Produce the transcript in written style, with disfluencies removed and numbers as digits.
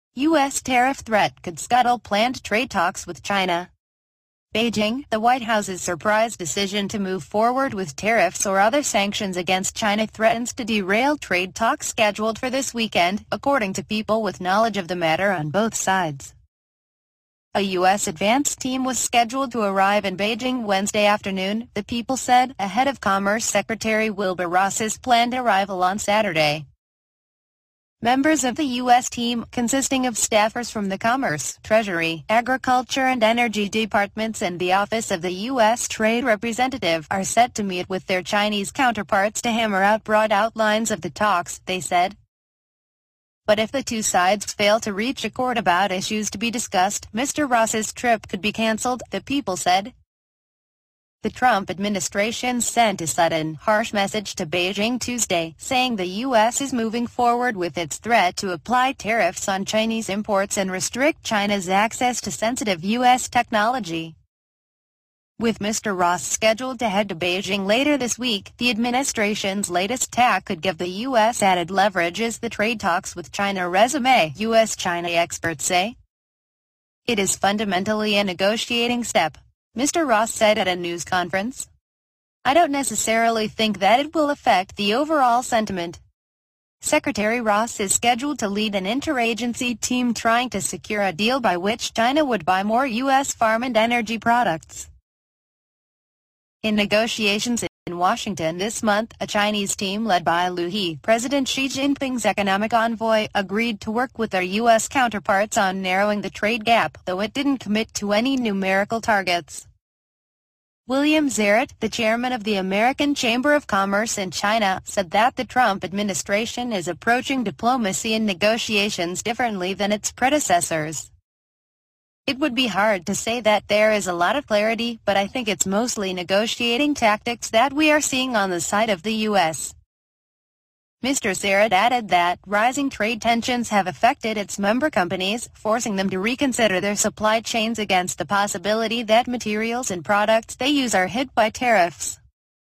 U.S. tariff threat could scuttle planned trade talks with China. Beijing, the White House's surprise decision to move forward with tariffs or other sanctions against China threatens to derail trade talks scheduled for this weekend, according to people with knowledge of the matter on both sides. A U.S. advance team was scheduled to arrive in Beijing Wednesday afternoon, the People said, ahead of Commerce Secretary Wilbur Ross's planned arrival on Saturday. Members of the U.S. team, consisting of staffers from the Commerce, Treasury, Agriculture and Energy departments and the Office of the U.S. Trade Representative, are set to meet with their Chinese counterparts to hammer out broad outlines of the talks, they said. But if the two sides fail to reach accord about issues to be discussed, Mr. Ross's trip could be cancelled, the People said. The Trump administration sent a sudden, harsh message to Beijing Tuesday, saying the U.S. is moving forward with its threat to apply tariffs on Chinese imports and restrict China's access to sensitive U.S. technology. With Mr. Ross scheduled to head to Beijing later this week, the administration's latest tack could give the U.S. added leverage as the trade talks with China resume, U.S.-China experts say. It is fundamentally a negotiating step, Mr. Ross said at a news conference. I don't necessarily think that it will affect the overall sentiment. Secretary Ross is scheduled to lead an interagency team trying to secure a deal by which China would buy more U.S. farm and energy products. In negotiations in Washington this month, a Chinese team led by Liu He, President Xi Jinping's economic envoy, agreed to work with their U.S. counterparts on narrowing the trade gap, though it didn't commit to any numerical targets. William Zaret, the chairman of the American Chamber of Commerce in China, said that the Trump administration is approaching diplomacy and negotiations differently than its predecessors. It would be hard to say that there is a lot of clarity, but I think it's mostly negotiating tactics that we are seeing on the side of the U.S. Mr. Zaret added that rising trade tensions have affected its member companies, forcing them to reconsider their supply chains against the possibility that materials and products they use are hit by tariffs.